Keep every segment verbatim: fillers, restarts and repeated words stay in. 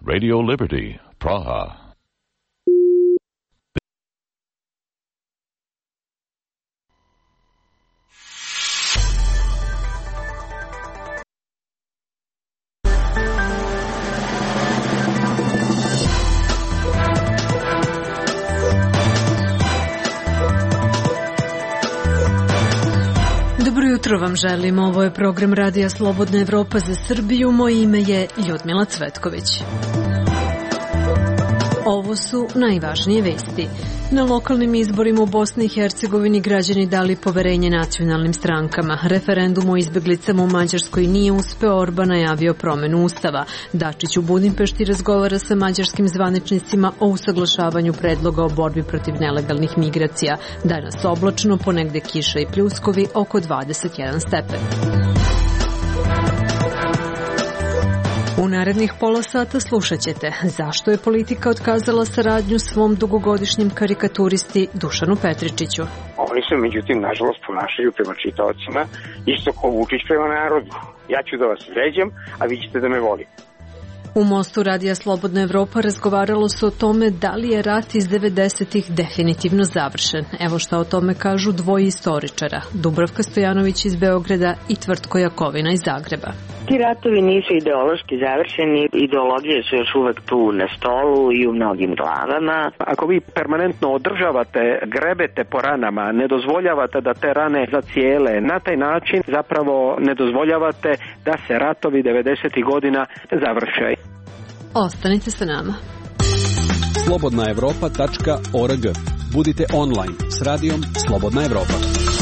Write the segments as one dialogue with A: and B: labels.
A: Radio Liberty, Praha.
B: Dobro jutro vam želim, ovo je program Radija Slobodna Evropa za Srbiju, moje ime je Ljudmila Cvetković. Ovo su najvažnije vesti. Na lokalnim izborima u Bosni i Hercegovini građani dali poverenje nacionalnim strankama. Referendum o izbeglicama u Mađarskoj nije uspeo, Orban najavio promenu ustava. Dačić u Budimpešti razgovara sa mađarskim zvaničnicima o usaglašavanju predloga o borbi protiv nelegalnih migracija. Danas oblačno, ponegde kiša i pljuskovi, oko dvadeset jedan stepen. U narednih pola sata slušat ćete zašto je politika otkazala saradnju svom dugogodišnjem karikaturisti Dušanu Petričiću.
C: Oni se međutim nažalost ponašaju prema čitaocima isto kao Vučić prema narodu. Ja ću da vas vređam, a vi ćete da me volite.
B: U Mostu Radija Slobodna Evropa razgovaralo se o tome da li je rat iz devedesetih definitivno završen. Evo šta o tome kažu dvoje istoričara, Dubravka Stojanović iz Beograda i Tvrtko Jakovina iz Zagreba.
D: Ti ratovi nisu ideološki završeni, ideologije su još uvek tu na stolu i u mnogim glavama.
E: Ako vi permanentno održavate, grebete po ranama, ne dozvoljavate da te rane zacijele, na taj način zapravo ne dozvoljavate da se ratovi devedesetih godina završe.
B: Ostanite sa nama.
F: slobodna evropa tačka org. Budite online s radijom Slobodna Evropa.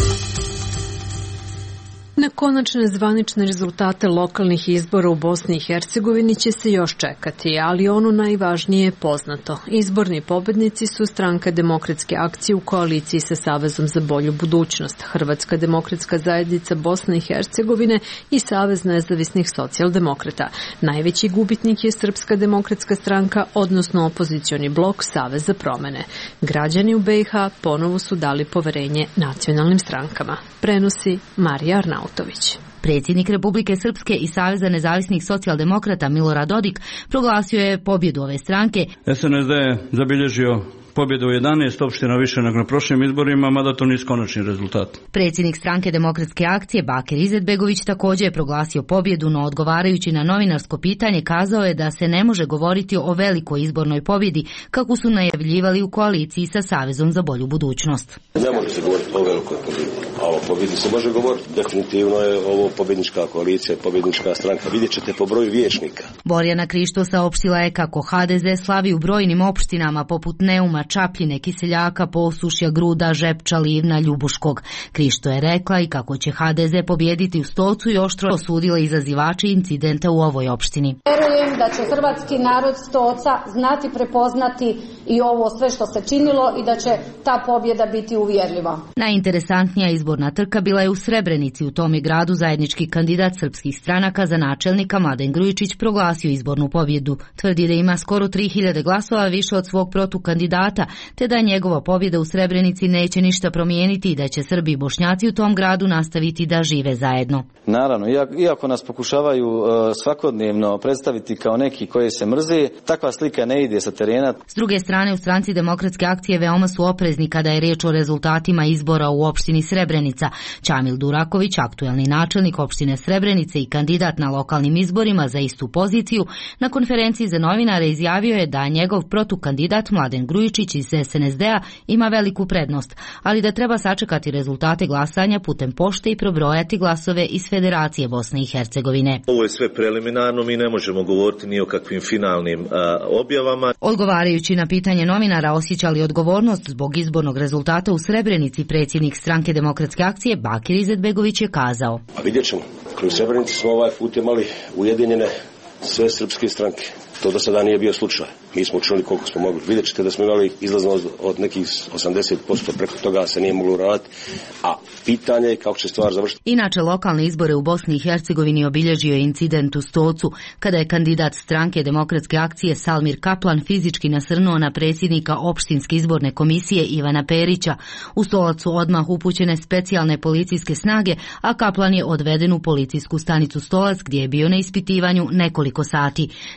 B: Na konačne zvanične rezultate lokalnih izbora u Bosni i Hercegovini će se još čekati, ali ono najvažnije je poznato. Izborni pobednici su Stranka demokratske akcije u koaliciji sa Savezom za bolju budućnost, Hrvatska demokratska zajednica Bosne i Hercegovine i Savez nezavisnih socijaldemokrata. Najveći gubitnik je Srpska demokratska stranka, odnosno opozicioni blok Savez za promene. Građani u be i ha ponovo su dali poverenje nacionalnim strankama. Prenosi Marija Arnaut.
G: Predsjednik Republike Srpske i Saveza nezavisnih socijaldemokrata Milorad Dodik proglasio je pobjedu ove stranke.
H: es en es de je zabilježio pobjedu u jedanaest opština više nego na prošlim izborima, mada to nisu konačni rezultat.
G: Predsjednik Stranke demokratske akcije Bakir Izetbegović također je proglasio pobjedu, no odgovarajući na novinarsko pitanje kazao je da se ne može govoriti o velikoj izbornoj pobjedi kako su najavljivali u koaliciji sa Savezom za bolju budućnost.
I: Ne može se govoriti o velikoj pobjedi, a o pobjedi se može govoriti. Definitivno je ovo pobjednička koalicija, pobjednička stranka. Vidjet ćete po broju vijećnika.
G: Borjana Krišto saopštila je kako ha de ze slavi u brojnim opštinama poput Neuma, Čapljine, Kiseljaka, Posušja, Gruda, Žepča, Livna, Ljubuškog. Krišto je rekla i kako će ha de ze pobijediti u Stocu i oštro osudila izazivači incidenta u ovoj opštini.
J: Vjerujem da će hrvatski narod Stoca znati prepoznati i ovo sve što se činilo i da će ta pobjeda biti uvjerljiva.
G: Najinteresantnija izborna trka bila je u Srebrenici. U tom je gradu zajednički kandidat srpskih stranaka za načelnika Mladen Grujičić proglasio izbornu pobjedu. Tvrdi da ima skoro tri hiljade glasova više od svog protukandidata, te da njegova pobjeda u Srebrenici neće ništa promijeniti i da će Srbi i Bošnjaci u tom gradu nastaviti da žive zajedno.
K: Naravno, iako nas pokušavaju uh, svakodnevno predstaviti kao neki koji se mrze, takva slika ne ide sa terena.
G: S druge strane, u Stranci demokratske akcije veoma su oprezni kada je riječ o rezultatima izbora u opštini Srebrenica. Čamil Duraković, aktuelni načelnik opštine Srebrenice i kandidat na lokalnim izborima za istu poziciju, na konferenciji za novinare izjavio je da njegov protukandidat Mladen Grujičić iz es en es de a ima veliku prednost, ali da treba sačekati rezultate glasanja putem pošte i probrojati glasove iz Federacije Bosne i Hercegovine.
L: Ovo je sve preliminarno, mi ne možemo govoriti ni o kakvim finalnim a, objavama.
G: Odgovarajući na pitanje novinara osjeća li odgovornost zbog izbornog rezultata u Srebrenici, predsjednik Stranke demokratske akcije Bakir Izetbegović je kazao.
I: A vidjet ćemo. U Srebrenici smo ovaj put imali ujedinjene sve srpske stranke. To do sada nije bio slučaj. Mi smo učinili koliko smo mogli. Vidjet ćete da smo imali izlaznost od nekih osamdeset posto, preko toga se nije moglo raditi, a pitanje je kako će stvar završiti.
G: Inače, lokalne izbore u Bosni i Hercegovini obilježio je incident u Stocu, kada je kandidat Stranke demokratske akcije Salmir Kaplan fizički nasrnuo na predsjednika opštinske izborne komisije Ivana Perića. U Stolac su odmah upućene specijalne policijske snage, a Kaplan je odveden u policijsku stanicu Stolac gdje je bio na ispitivanju nekoliko sati. Nakon izlaza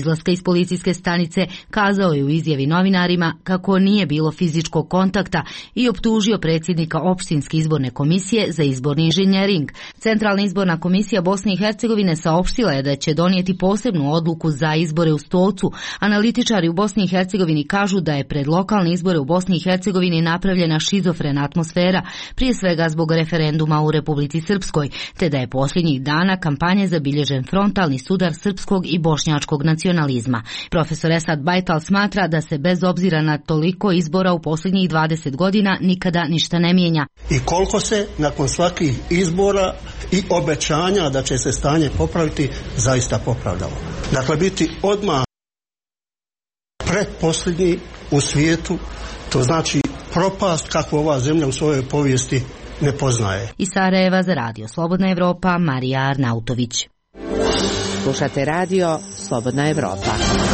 G: izlaska iz policijske stanice, kazao je u izjavi novinarima kako nije bilo fizičkog kontakta i optužio predsjednika opštinske izborne komisije za izborni inženjering. Centralna izborna komisija Bosne i Hercegovine saopštila je da će donijeti posebnu odluku za izbore u Stolcu. Analitičari u Bosni i Hercegovini kažu da je pred lokalne izbore u Bosni i Hercegovini napravljena šizofrena atmosfera, prije svega zbog referenduma u Republici Srpskoj, te da je posljednjih dana kampanje zabilježen frontalni sudar srpskog i bošnjačkog nacionalizma. Profesor Esad Bajtal smatra da se bez obzira na toliko izbora u posljednjih dvadeset godina nikada ništa ne mijenja.
M: I koliko se nakon svakih izbora i obećanja da će se stanje popraviti zaista popravdalo. Dakle, biti odmah pretposljednji u svijetu, to znači propast kakvu ova zemlja u svojoj povijesti ne poznaje.
G: Iz Sarajeva za Radio Slobodna Evropa, Marija Arnautović.
N: Slušate radio Slobodna Evropa.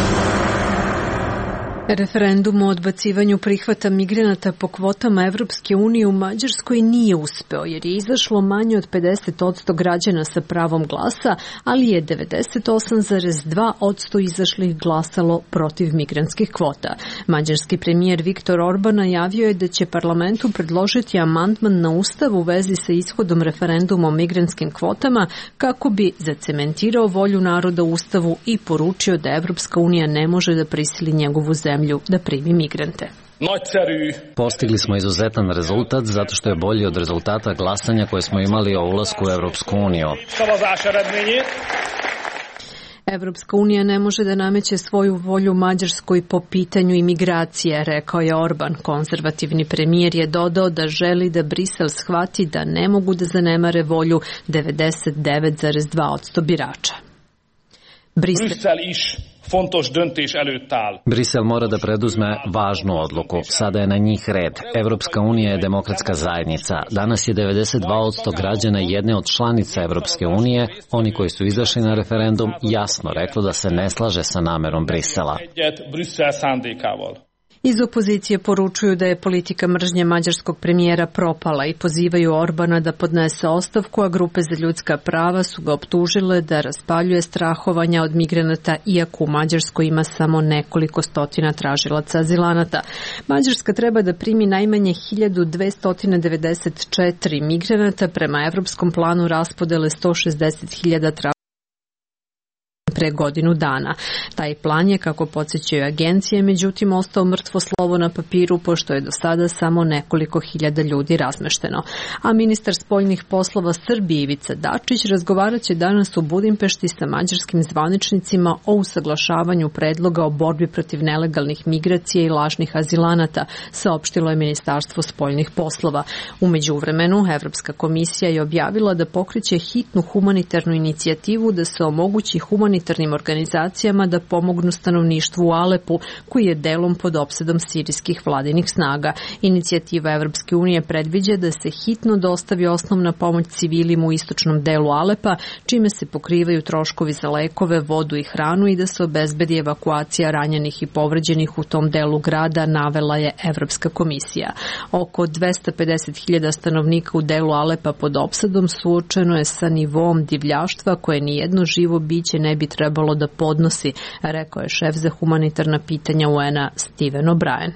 B: Referendum o odbacivanju prihvata migranata po kvotama Evropske unije u Mađarskoj nije uspeo, jer je izašlo manje od pedeset posto građana sa pravom glasa, ali je devedeset osam zarez dva posto izašlih glasalo protiv migrantskih kvota. Mađarski premijer Viktor Orban najavio je da će parlamentu predložiti amandman na ustav u vezi sa ishodom referenduma o migrantskim kvotama kako bi zacementirao volju naroda u ustavu i poručio da Evropska unija ne može da prisili njegovu zemlju da primi migrante.
O: Postigli smo izuzetan rezultat zato što je bolji od rezultata glasanja koje smo imali o ulasku u Evropsku uniju.
B: Evropska unija ne može da nameće svoju volju Mađarskoj po pitanju imigracije, rekao je Orban. Konzervativni premijer je dodao da želi da Brisel shvati da ne mogu da zanemare volju devedeset devet zarez dva posto birača. Brisel
O: Brisel mora da preduzme važnu odluku. Sada je na njih red. Evropska unija je demokratska zajednica. Danas je devedeset dva posto građana jedne od članica Evropske unije, oni koji su izašli na referendum, jasno reklo da se ne slaže sa namerom Brisela.
B: Iz opozicije poručuju da je politika mržnje mađarskog premijera propala i pozivaju Orbana da podnese ostavku, a grupe za ljudska prava su ga optužile da raspaljuje strahovanja od migranata, iako u Mađarskoj ima samo nekoliko stotina tražilaca azilanata. Mađarska treba da primi najmanje hiljadu dvesta devedeset četiri migranata prema evropskom planu raspodele sto šezdeset hiljada tražilaca pre godinu dana. Taj plan je, kako podsjećaju agencije, međutim ostao mrtvo slovo na papiru, pošto je do sada samo nekoliko hiljada ljudi razmešteno. A ministar spoljnih poslova Srbije Ivica Dačić razgovarat će danas u Budimpešti sa mađarskim zvaničnicima o usaglašavanju predloga o borbi protiv nelegalnih migracija i lažnih azilanata, saopštilo je Ministarstvo spoljnih poslova. U međuvremenu, Evropska komisija je objavila da pokreće hitnu humanitarnu inicijativu da se omogući humanitarnim organizacijama da pomognu stanovništvu u Alepu, koji je delom pod opsedom sirijskih vladinih snaga. Inicijativa Evropske unije predviđa da se hitno dostavi osnovna pomoć civilima u istočnom delu Alepa, čime se pokrivaju troškovi za lekove, vodu i hranu i da se obezbedi evakuacija ranjenih i povređenih u tom delu grada, navela je Evropska komisija. Oko dvesta pedeset hiljada stanovnika u delu Alepa pod opsadom suočeno je sa nivom divljaštva koje nijedno živo biće ne bi trebalo da podnosi, rekao je šef za humanitarna pitanja U N-a Steven O'Brien.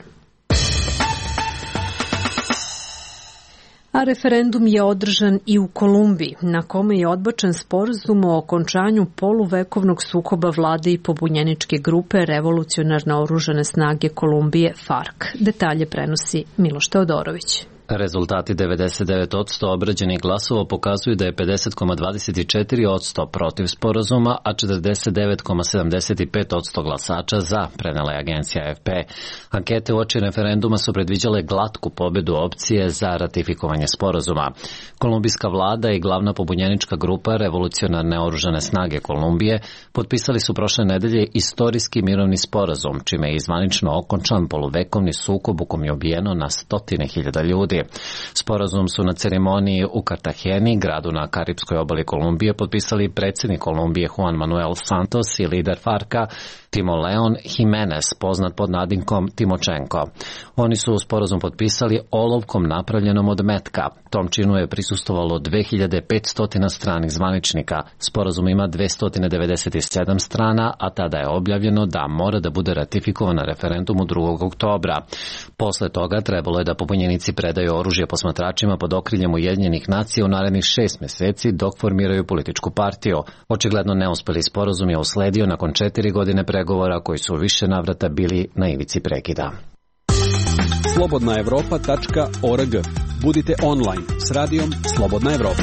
B: A referendum je održan i u Kolumbiji, na kome je odbačen sporazum o okončanju poluvekovnog sukoba vlade i pobunjeničke grupe Revolucionarne oružane snage Kolumbije FARC. Detalje prenosi Miloš Teodorović.
O: Rezultati devedeset devet posto obrađenih glasova pokazuju da je pedeset zarez dvadeset četiri posto protiv sporazuma, a četrdeset devet zarez sedamdeset pet posto glasača za, prenela je agencija A F P. Ankete uoči referenduma su predviđale glatku pobedu opcije za ratifikovanje sporazuma. Kolumbijska vlada i glavna pobunjenička grupa Revolucionarne oružane snage Kolumbije potpisali su prošle nedelje istorijski mirovni sporazum, čime je izvanično okončan poluvekovni sukob u kom je ubijeno na stotine hiljada ljudi. postići. Sporazum su na ceremoniji u Kartageni, gradu na Karipskoj obali Kolumbije, potpisali predsjednik Kolumbije Juan Manuel Santos i lider Farka Timo Leon Jimenez, poznat pod nadimkom Timočenko. Oni su sporazum potpisali olovkom napravljenom od metka. Tom činu je prisustvovalo dve hiljade petsto stranih zvaničnika. Sporazum ima dvesta devedeset sedam strana, a tada je objavljeno da mora da bude ratifikovan na referendumu drugog oktobra. Posle toga trebalo je da pobunjenici predaju oružje posmatračima pod okriljem Ujedinjenih nacija u narednih šest meseci dok formiraju političku partiju. Očigledno neuspeli sporazum je usledio nakon četiri godine pregovora koji su u više navrata bili na ivici prekida.
F: slobodna evropa tačka org. Budite online s radijom Slobodna Evropa.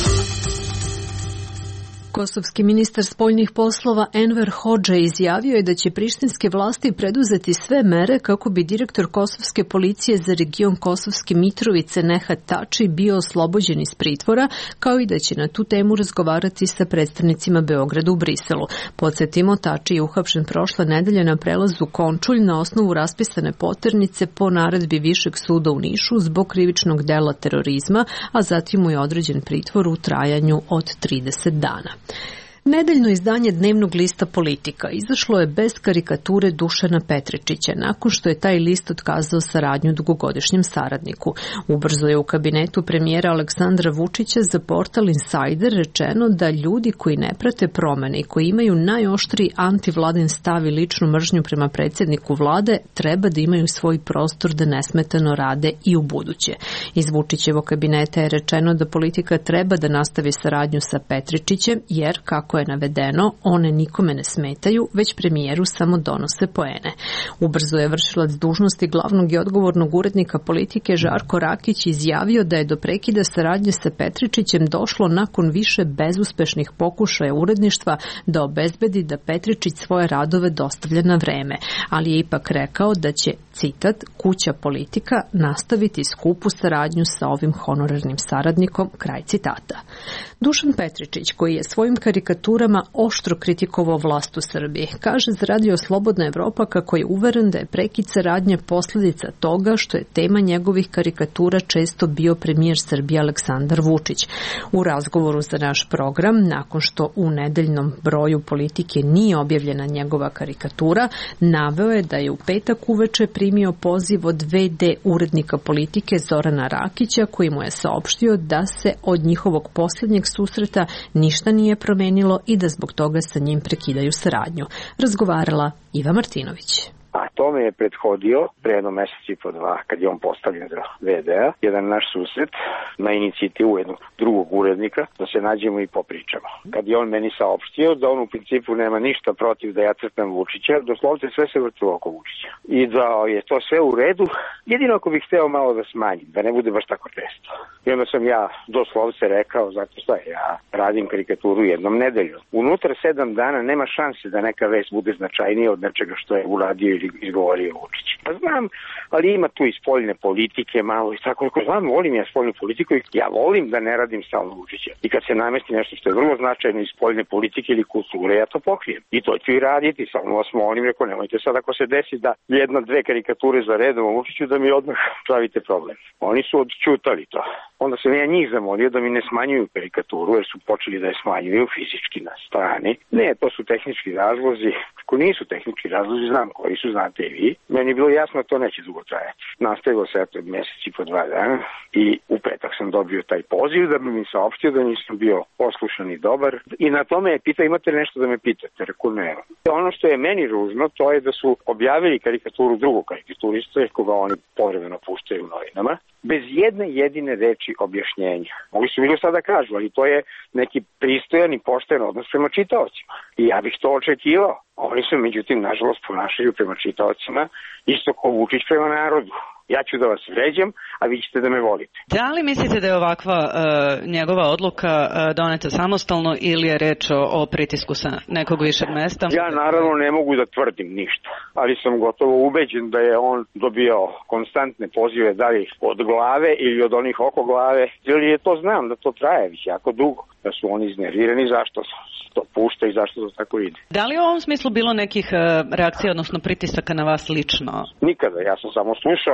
B: Kosovski ministar spoljnih poslova Enver Hodža izjavio je da će prištinske vlasti preduzeti sve mere kako bi direktor Kosovske policije za region Kosovske Mitrovice Nehat Tači bio oslobođen iz pritvora, kao i da će na tu temu razgovarati sa predstavnicima Beograda u Briselu. Podsjetimo, Tači je uhapšen prošle nedelje na prelazu Končulj na osnovu raspisane poternice po naredbi Višeg suda u Nišu zbog krivičnog dela terorizma, a zatim mu je određen pritvor u trajanju od trideset dana. Nedeljno izdanje dnevnog lista Politika izašlo je bez karikature Dušana Petričića, nakon što je taj list otkazao saradnju dugogodišnjem saradniku. Ubrzo je u kabinetu premijera Aleksandra Vučića za portal Insider rečeno da ljudi koji ne prate promene i koji imaju najoštriji antivladin stav i ličnu mržnju prema predsjedniku vlade treba da imaju svoj prostor da nesmetano rade i u buduće. Iz Vučićevog kabineta je rečeno da Politika treba da nastavi saradnju sa Petričićem, jer, kako je navedeno, one nikome ne smetaju, već premijeru samo donose poene. Ubrzo je vršilac dužnosti glavnog i odgovornog urednika Politike Žarko Rakić izjavio da je do prekida saradnje sa Petričićem došlo nakon više bezuspešnih pokušaja uredništva da obezbedi da Petričić svoje radove dostavlja na vreme, ali je ipak rekao da će, citat, kuća Politika nastaviti skupu saradnju sa ovim honorarnim saradnikom, kraj citata. Dušan Petričić, koji je svojim karikaturama oštro kritikovao vlast u Srbiji, kaže za radio Slobodna Evropa kako je uveren da je prekid saradnje posljedica toga što je tema njegovih karikatura često bio premijer Srbije Aleksandar Vučić. U razgovoru za naš program, nakon što u nedeljnom broju Politike nije objavljena njegova karikatura, naveo je da je u petak uveče primio poziv od ve de urednika Politike Zorana Rakića, koji mu je saopštio da se od njihovog posljednjeg susreta ništa nije promenilo i da zbog toga sa njim prekidaju saradnju. Razgovarala Iva Martinović.
C: A tome je prethodio pre jedno mesec i po dva, kad je on postavljen za ve de-a, jedan naš susret na inicijativu jednog drugog urednika, da se nađemo i popričamo. Kad je on meni saopštio da on u principu nema ništa protiv da ja crtam Vučića, doslovce sve se vrtilo oko Vučića. I da je to sve u redu, jedino ako bih hteo malo da smanjim, da ne bude baš tako često. I onda sam ja doslovce rekao, zato što ja radim karikaturu jednom nedeljom. Unutra sedam dana nema šanse da neka vest bude značajnija od nečega što je uradio ili izgovorio Vučić. Pa znam, ali ima tu i spoljne politike malo i tako. Znam, volim ja spoljnu politiku i ja volim da ne radim stalno Vučića. I kad se namesti nešto što je vrlo značajno iz spoljne politike ili kulture, ja to pokrijem. I to ću i raditi. Samo vas molim, rekao, nemojte sad ako se desi da jedna, dve karikature za redom o Vučiću da mi odmah pravite problem. Oni su odčutali to. Onda sam ja njih zamolio da mi ne smanjuju karikaturu, jer su počeli da je smanjuju fizički na strani. Ne, to su tehnički razlozi. Ako nisu tehnički razlozi, znam koji su, znate i vi. Meni je bilo jasno da to neće dugo trajati. Nastavilo se eto mjesec i po dva dana i u petak sam dobio taj poziv da bi mi saopštio da nisam bio poslušan i dobar. I na tome je pitao, imate nešto da me pitate? Rekao, ne. Ono što je meni ružno, to je da su objavili karikaturu drugog karikaturista, koga oni povremeno puštaju u novinama, bez jedne jedine reči objašnjenja. Mogli su bilo sada kažu, ali to je neki pristojan i pošten odnos prema čitaocima. I ja bih to očekivao. Oni se, međutim, nažalost, ponašaju prema čitaocima isto kao Vučić prema narodu. Ja ću da vas vređam, a vi ćete da me volite.
P: Da li mislite da je ovakva uh, njegova odluka uh, doneta samostalno ili je reč o, o pritisku sa nekog višeg mesta?
C: Ja naravno ne mogu da tvrdim ništa, ali sam gotovo ubeđen da je on dobio konstantne pozive, da li od glave ili od onih oko glave, ili je to znam da to traje već jako dugo, da su oni iznervirani zašto to pušta i zašto to tako ide.
P: Da li u ovom smislu bilo nekih uh, reakcija, odnosno pritisaka na vas lično?
C: Nikada, ja sam samo slušao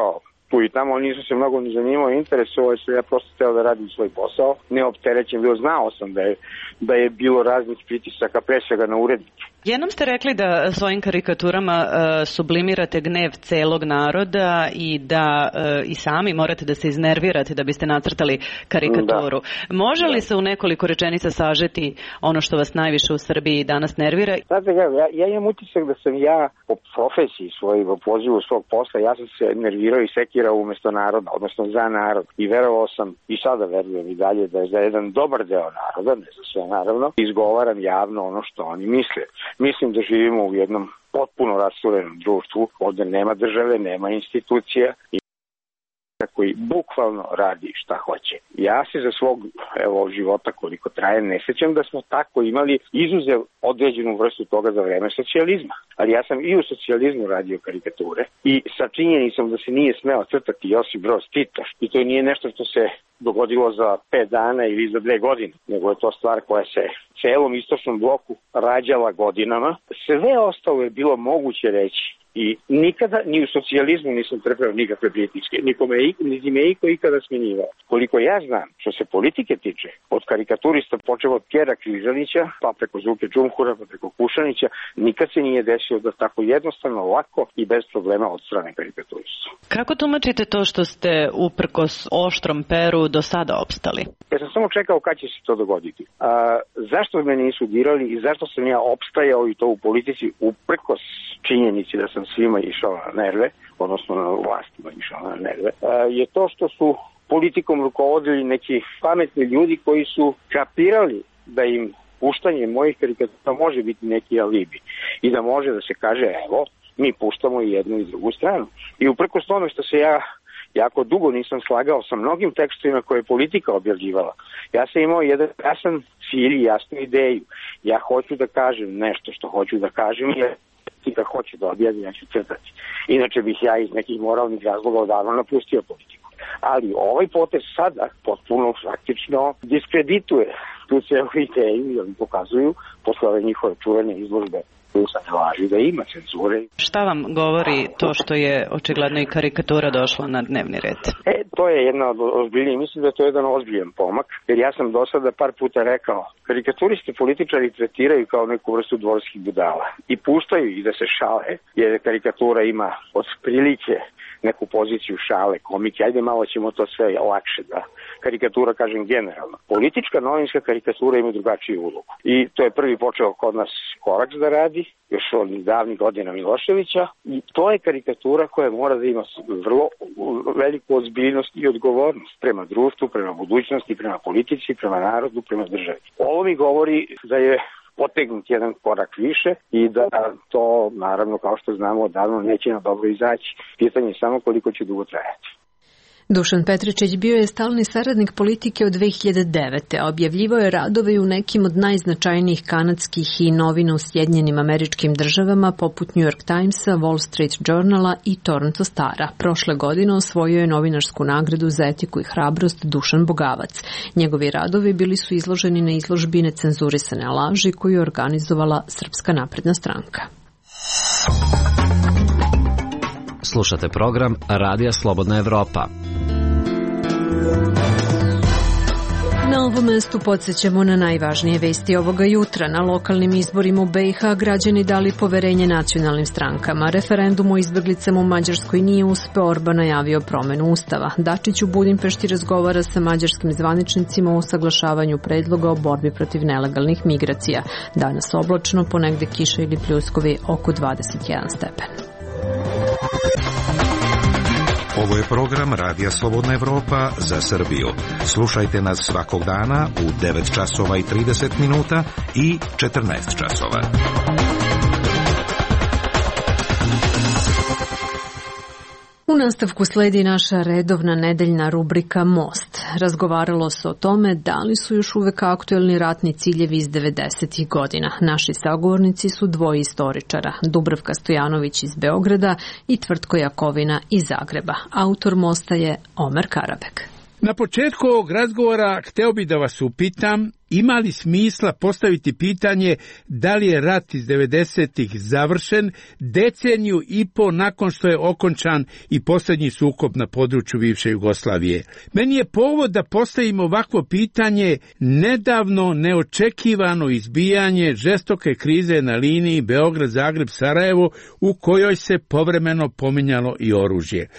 C: tu i tamo, nisu se mnogo ni zanimao, interesovao se, ja prosto teo da radim svoj posao, neopterećen bio, znao sam da je, da je bilo raznih pritisaka, pre svega na urednike.
P: Jednom ste rekli da svojim karikaturama uh, sublimirate gnev celog naroda i da uh, i sami morate da se iznervirate da biste nacrtali karikaturu. Da. Može li da. se u nekoliko rečenica sažeti ono što vas najviše u Srbiji danas nervira?
C: Znate, ja, ja imam utisak da sam ja po profesiji svoj, po pozivu svog posla, ja sam se nervirao i sekirao umesto naroda, odnosno za narod. I verovao sam, i sada verujem i dalje, da je za jedan dobar deo naroda, ne za sve naravno, izgovaram javno ono što oni misle. Mislim da živimo u jednom potpuno rasturenom društvu, ovde nema države, nema institucija i koji bukvalno radi šta hoće. Ja se za svog evo, života koliko traje ne sećam da smo tako imali izuzev određenu vrstu toga za vreme socijalizma. Ali ja sam i u socijalizmu radio karikature i sa činjenicom da se nije smeo crtati Josip Broz Tito. I to nije nešto što se dogodilo za pet dana ili za dve godine, nego je to stvar koja se celom istočnom bloku rađala godinama. Sve ostalo je bilo moguće reći. I nikada, ni u socijalizmu nisam trpeo nikakve pritiske, nikome, niti me iko ikada smenjivao. Koliko ja znam, što se politike tiče, od karikaturista počeo od Kjera Križanića, pa preko Zuke Džumhura, pa preko Kušanića, nikad se nije desilo da tako jednostavno, lako i bez problema od strane karikaturista.
P: Kako tumačite to što ste uprkos oštrom peru do sada opstali?
C: Ja sam samo čekao kad će se to dogoditi. A, zašto me nisu dirali i zašto sam ja opstajao i to u politici uprkos činjenici da sam svima išao na nerve, odnosno na vlastima išao na nerve, je to što su politikom rukovodili neki pametni ljudi koji su kapirali da im puštanje mojih karikatura može biti neki alibi i da može da se kaže evo, mi puštamo i jednu i drugu stranu. I uprkos tome što se ja jako dugo nisam slagao sa mnogim tekstovima koje je politika objavljivala. Ja sam imao jedan jasan cilj i jasnu ideju. Ja hoću da kažem nešto što hoću da kažem jer i da hoće da objavim, ja ću crtati. Inače bih ja iz nekih moralnih razloga odavno napustio politiku. Ali ovaj potez sada potpuno praktično diskredituje tu celu ideju i oni pokazuju posle ove njihove čuvene izložbe koju sad laži da ima cenzure.
P: Šta vam govori to što je očigledno i karikatura došla na dnevni red?
C: E, to je jedna od ozbiljnijih, mislim da je to jedan ozbiljan pomak, jer ja sam do sada par puta rekao, karikaturisti političari tretiraju kao neku vrstu dvorskih budala i puštaju ih da se šale, jer karikatura ima od prilike neku poziciju šale, komike, ajde malo ćemo to sve lakše da karikatura kažem generalno. Politička novinska karikatura ima drugačiju ulogu i to je prvi počeo kod nas Koraks da radi, još od davnih godina Miloševića i to je karikatura koja mora da ima vrlo veliku ozbiljnost i odgovornost prema društvu, prema budućnosti, prema politici, prema narodu, prema državi. Ovo mi govori da je potegnut jedan korak više i da to, naravno, kao što znamo, odavno neće na dobro izaći. Pitanje je samo koliko će dugo trajati.
B: Dušan Petričić bio je stalni saradnik politike od dve hiljade devete. Objavljivao je radove u nekim od najznačajnijih kanadskih i novina u Sjedinjenim Američkim Državama poput New York Timesa, Wall Street Journala i Toronto Stara. Prošle godine osvojio je novinarsku nagradu za etiku i hrabrost Dušan Bogavac. Njegovi radovi bili su izloženi na izložbi Necenzurisane laži koju je organizovala Srpska napredna stranka.
O: Slušate program Radija Slobodna Evropa.
B: Na ovom mestu podsjećamo na najvažnije vesti ovoga jutra. Na lokalnim izborima u B i H građani dali poverenje nacionalnim strankama. Referendum o izbeglicama u Mađarskoj nije uspeo, Orban najavio promenu ustava. Dačić u Budimpešti razgovara sa mađarskim zvaničnicima o usaglašavanju predloga o borbi protiv nelegalnih migracija. Danas oblačno, ponegde kiša ili pljuskovi oko dvadeset jedan stepen.
Q: Ovo je program Radija Slobodna Evropa za Srbiju. Slušajte nas svakog dana u devet časova i trideset minuta i četrnaest časova.
B: U nastavku sledi naša redovna nedeljna rubrika Most. Razgovaralo se o tome da li su još uvek aktuelni ratni ciljevi iz devedesetih godina. Naši sagovornici su dvoje istoričara, Dubravka Stojanović iz Beograda i Tvrtko Jakovina iz Zagreba. Autor Mosta je Omer Karabek.
R: Na početku ovog razgovora hteo bih da vas upitam, ima li smisla postaviti pitanje da li je rat iz devedesetih završen deceniju i po nakon što je okončan i posljednji sukob na području bivše Jugoslavije. Meni je povod da postavim ovakvo pitanje nedavno neočekivano izbijanje žestoke krize na liniji Beograd-Zagreb-Sarajevo u kojoj se povremeno pominjalo i oružje.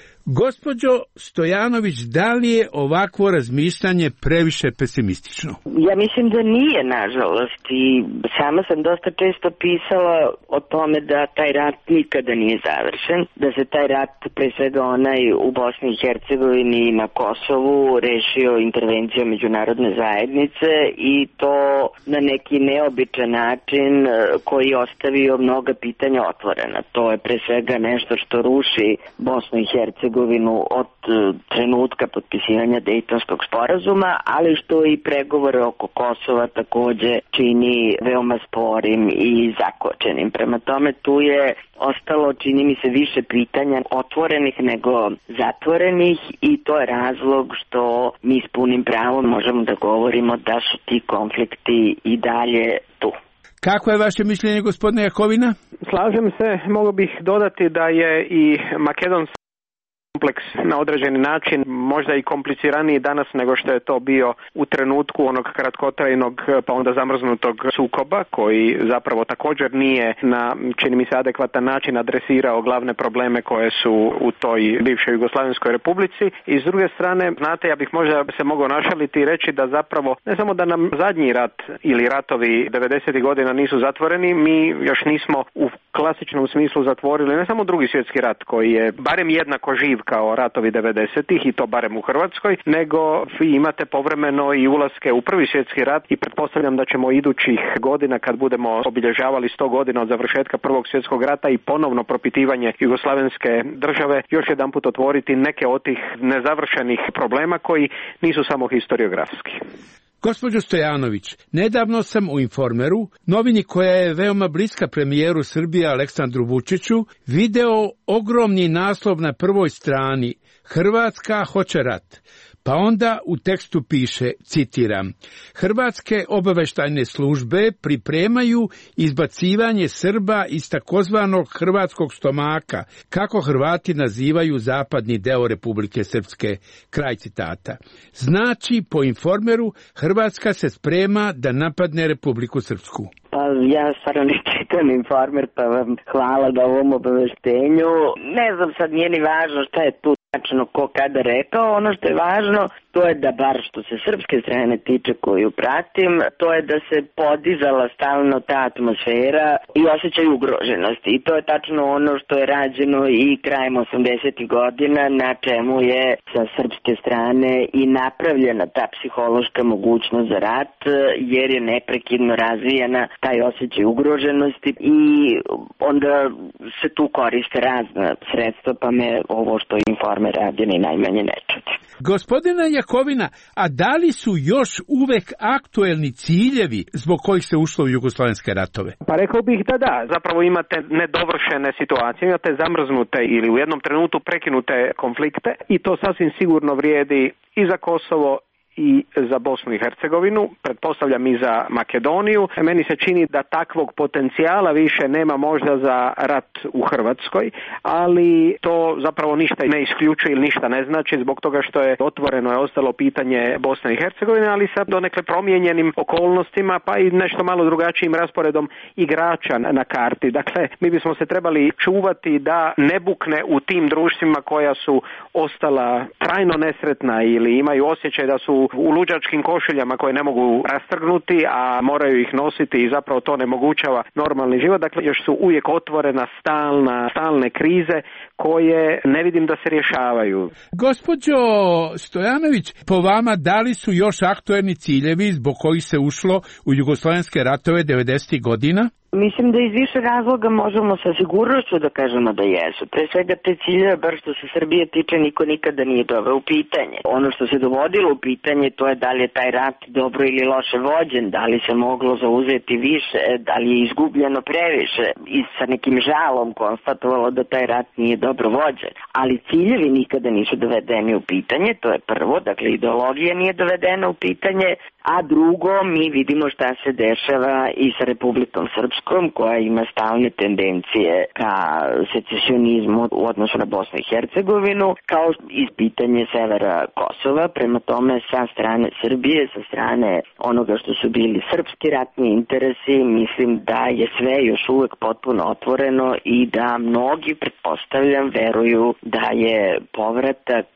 R: Gospođo Stojanović, da li je ovakvo razmišljanje previše pesimistično?
D: Ja mislim da nije, nažalost, i sama sam dosta često pisala o tome da taj rat nikada nije završen, da se taj rat, pre svega onaj u Bosni i Hercegovini i na Kosovu, rešio intervencijom međunarodne zajednice i to na neki neobičan način koji je ostavio mnoga pitanja otvorena. To je pre svega nešto što ruši Bosnu i Hercegovinu od trenutka potpisivanja Dejtonskog sporazuma, ali što i pregovore oko Kosova takođe čini veoma sporim i zakočenim. Prema tome tu je ostalo, čini mi se, više pitanja otvorenih nego zatvorenih i to je razlog što mi s punim pravom možemo da govorimo da su ti konflikti i dalje tu.
R: Kako je vaše mišljenje, gospodine Jakovina?
E: Slažem se, mogu bih dodati da je i makedonski kompleks na određeni način možda i kompliciraniji danas nego što je to bio u trenutku onog kratkotrajnog pa onda zamrznutog sukoba koji zapravo također nije na, čini mi se, adekvatan način adresirao glavne probleme koje su u toj bivšoj Jugoslavenskoj republici. I s druge strane, znate, ja bih možda se mogao našaliti i reći da zapravo ne samo da nam zadnji rat ili ratovi devedesetih godina nisu zatvoreni, mi još nismo u klasičnom smislu zatvorili ne samo Drugi svjetski rat koji je barem jednako živ kao ratovi devedesetih i to barem u Hrvatskoj, nego vi imate povremeno i ulaske u Prvi svjetski rat i pretpostavljam da ćemo idućih godina kad budemo obilježavali sto godina od završetka Prvog svjetskog rata i ponovno propitivanje jugoslavenske države još jedanput otvoriti neke od tih nezavršenih problema koji nisu samo historiografski.
R: Gospođo Stojanović, nedavno sam u Informeru, novini koja je veoma bliska premijeru Srbije Aleksandru Vučiću, video ogromni naslov na prvoj strani Hrvatska hoće rat. Pa onda u tekstu piše, citiram, Hrvatske obaveštajne službe pripremaju izbacivanje Srba iz takozvanog hrvatskog stomaka, kako Hrvati nazivaju zapadni deo Republike Srpske, kraj citata. Znači, po Informeru, Hrvatska se sprema da napadne Republiku Srpsku.
D: Pa ja stvarno ne čitam Informer, pa vam hvala na ovom obaveštenju. Ne znam, sad nije ni važno šta je tu tačno ko kada rekao. Ono što je važno, to je da bar što se srpske strane tiče koju pratim, to je da se podizala stalno ta atmosfera i osjećaj ugroženosti. I to je tačno ono što je rađeno i krajem osamdesetih godina, na čemu je sa srpske strane i napravljena ta psihološka mogućnost za rat, jer je neprekidno razvijena taj osjećaj ugroženosti i onda se tu koriste razna sredstva, pa me ovo što Informer radi ni najmanje ne čudi.
R: Gospodina Jakovina, a da li su još uvek aktuelni ciljevi zbog kojih se ušlo u jugoslavenske ratove?
E: Pa rekao bih da da, zapravo imate nedovršene situacije, imate zamrznute ili u jednom trenutku prekinute konflikte i to sasvim sigurno vrijedi i za Kosovo i za Bosnu i Hercegovinu, pretpostavljam i za Makedoniju. Meni se čini da takvog potencijala više nema možda za rat u Hrvatskoj, ali to zapravo ništa ne isključuje ili ništa ne znači zbog toga što je otvoreno je ostalo pitanje Bosne i Hercegovine, ali sa donekle promijenjenim okolnostima pa i nešto malo drugačijim rasporedom igrača na karti. Dakle, mi bismo se trebali čuvati da ne bukne u tim društvima koja su ostala trajno nesretna ili imaju osjećaj da su u luđačkim košuljama koje ne mogu rastrgnuti, a moraju ih nositi i zapravo to onemogućava normalni život. Dakle, još su uvijek otvorena stalna, stalne krize koje ne vidim da se rješavaju.
R: Gospođo Stojanović, po vama da li su još aktuelni ciljevi zbog kojih se ušlo u jugoslavenske ratove devedesetih godina?
D: Mislim da iz više razloga možemo sa sigurnošću da kažemo da jesu. Pre svega te ciljeve, bar što se Srbije tiče, niko nikada nije doveo u pitanje. Ono što se dovodilo u pitanje, to je da li je taj rat dobro ili loše vođen, da li se moglo zauzeti više, da li je izgubljeno previše i sa nekim žalom konstatovalo da taj rat nije dobro vođen. Ali ciljevi nikada nisu dovedeni u pitanje, to je prvo, dakle ideologija nije dovedena u pitanje, a drugo, mi vidimo šta se dešava i sa Republikom Srpskom, koja ima stalne tendencije ka secesionizmu u odnosu na Bosnu i Hercegovinu, kao i pitanje severa Kosova. Prema tome, sa strane Srbije, sa strane onoga što su bili srpski ratni interesi, mislim da je sve još uvek potpuno otvoreno i da mnogi, pretpostavljam, veruju da je povratak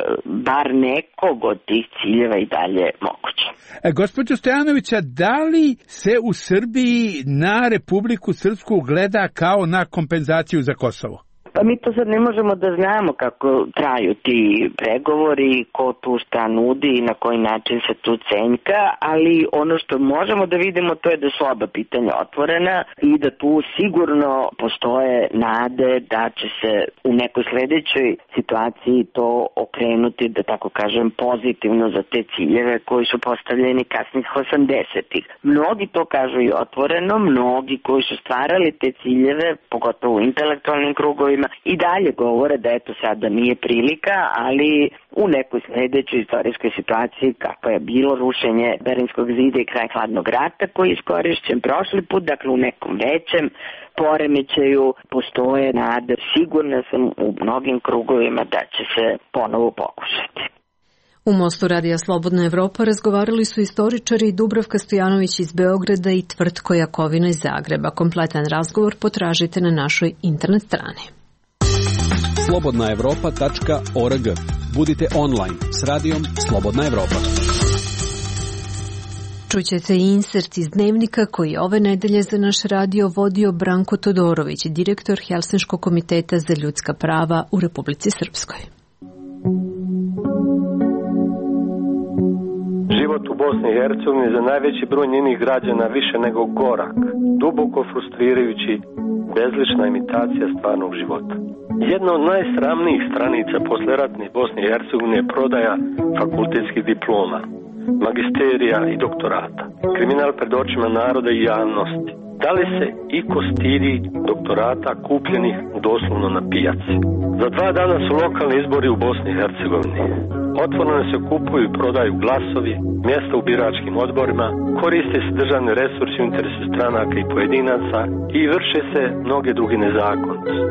D: bar nekog od tih ciljeva i dalje moguće.
R: E, gospođo Stojanovića, da li se u Srbiji na Republiku Srpsku gleda kao na kompenzaciju za Kosovo?
D: Pa mi to sad ne možemo da znamo kako traju ti pregovori, ko tu šta nudi i na koji način se tu cenjka, ali ono što možemo da vidimo to je da su oba pitanja otvorena i da tu sigurno postoje nade da će se u nekoj sledećoj situaciji to okrenuti, da tako kažem, pozitivno za te ciljeve koji su postavljeni kasnih osamdesetih. Mnogi to kažu i otvoreno, mnogi koji su stvarali te ciljeve, pogotovo u intelektualnim krugovima, i dalje govore da eto sada nije prilika, ali u nekoj sledećoj istorijskoj situaciji kakva je bilo rušenje Berlinskog zida i kraj hladnog rata koji je iskorišćen prošli put, dakle u nekom većem poremećaju postoje nade. Sigurna sam u mnogim krugovima da će se ponovo pokušati.
B: U Mostu Radija Slobodna Evropa razgovarali su istoričari Dubravka Stojanović iz Beograda i Tvrtko Jakovina iz Zagreba. Kompletan razgovor potražite na našoj internet strani.
F: slobodna evropa tačka org. Budite online s radijom Slobodna Evropa.
B: Čućete i insert iz dnevnika koji je ove nedelje za naš radio vodio Branko Todorović, direktor Helsinškog komiteta za ljudska prava u Republici Srpskoj.
S: Život u Bosni i Hercegovini za najveći broj njenih građana više nego gorak, duboko frustrirajući, bezlična imitacija stvarnog života. Jedna od najsramnijih stranica posleratne Bosne i Hercegovine je prodaja fakultetskih diploma, magisterija i doktorata. Kriminal pred očima naroda i javnosti. Da li se iko stidi doktorata kupljenih doslovno na pijaci? Za dva dana su lokalni izbori u Bosni i Hercegovini. Otvoreno se kupuju i prodaju glasovi, mjesta u biračkim odborima, koriste se državni resursi u interesu stranaka i pojedinaca i vrše se mnoge druge nezakonitosti.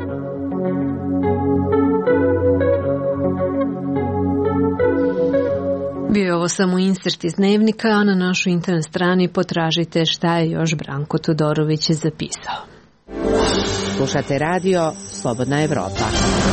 B: Bio je ovo samo insert iz dnevnika, a na našoj internet strani potražite šta je još Branko Todorović zapisao.
N: Slušate radio Slobodna Evropa.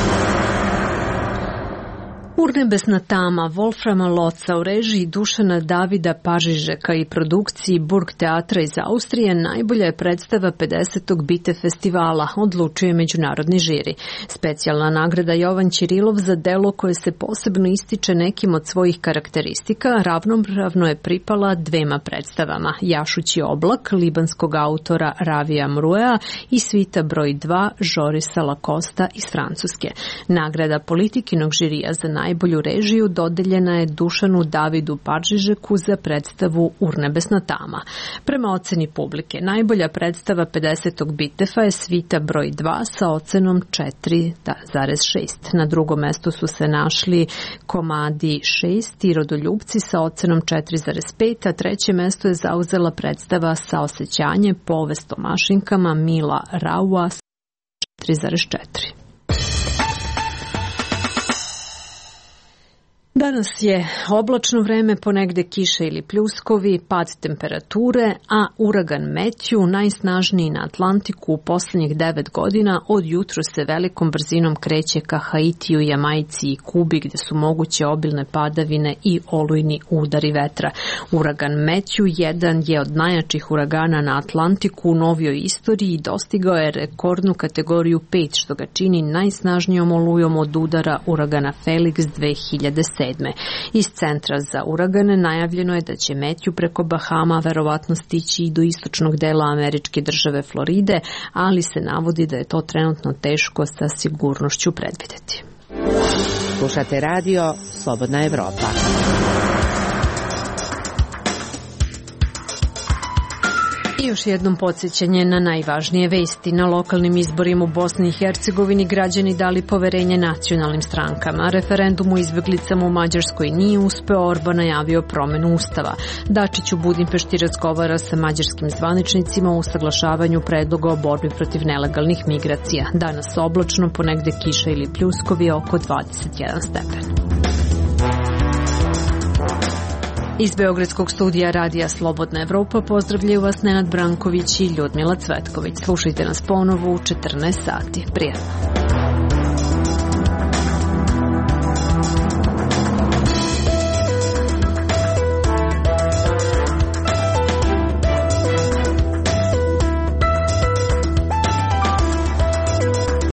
B: Urnebesna tama Wolframa Loca u režiji Dušana Davida Pažižeka i produkciji Burg teatra iz Austrije najbolja je predstava pedesetog Bite festivala, odlučuje međunarodni žiri. Specijalna nagrada Jovan Ćirilov za delo koje se posebno ističe nekim od svojih karakteristika ravnopravno je pripala dvema predstavama, Jašući oblak libanskog autora Ravija Mruea i Svita broj dva Žorisa Lakosta iz Francuske. Nagrada Politikinog žirija za naj Najbolju režiju dodeljena je Dušanu Davidu Pažižeku za predstavu Urnebesna tama. Prema oceni publike, najbolja predstava pedesetog Bitefa je Svita broj dva sa ocenom četiri zarez šest. Na drugom mestu su se našli komadi šest i Rodoljubci sa ocenom četiri zarez pet, a treće mesto je zauzela predstava Saosećanje, povest o mašinkama Mila Raua sa četiri zarez četiri. Danas je oblačno vreme, ponegde kiše ili pljuskovi, pad temperature, a uragan Matthew, najsnažniji na Atlantiku u poslednjih devet godina, od jutro se velikom brzinom kreće ka Haitiju, Jamajci i Kubi, gde su moguće obilne padavine i olujni udari vetra. Uragan Matthew jedan je od najjačih uragana na Atlantiku u novijoj istoriji i dostigao je rekordnu kategoriju pet, što ga čini najsnažnijom olujom od udara uragana Felix dve hiljade sedme. sedme. Iz centra za uragane najavljeno je da će Metju preko Bahama verovatno stići i do istočnog dela američke države Floride, ali se navodi da je to trenutno teško sa sigurnošću predvideti.
N: Slušate radio Slobodna Evropa.
B: I još jednom podsjećanje na najvažnije vesti. Na lokalnim izborima u Bosni i Hercegovini građani dali poverenje nacionalnim strankama. Referendum o izbeglicama u Mađarskoj nije uspeo, Orban najavio promenu ustava. Dačić u Budimpešti razgovara sa mađarskim zvaničnicima o usaglašavanju predloga o borbi protiv nelegalnih migracija. Danas oblačno, ponegde kiša ili pljuskovi, oko dvadeset jedan stepen. Iz Beogradskog studija Radija Slobodna Evropa pozdravljaju vas Nenad Branković i Ljudmila Cvetković. Slušajte nas ponovo u četrnaest sati. Prijatno.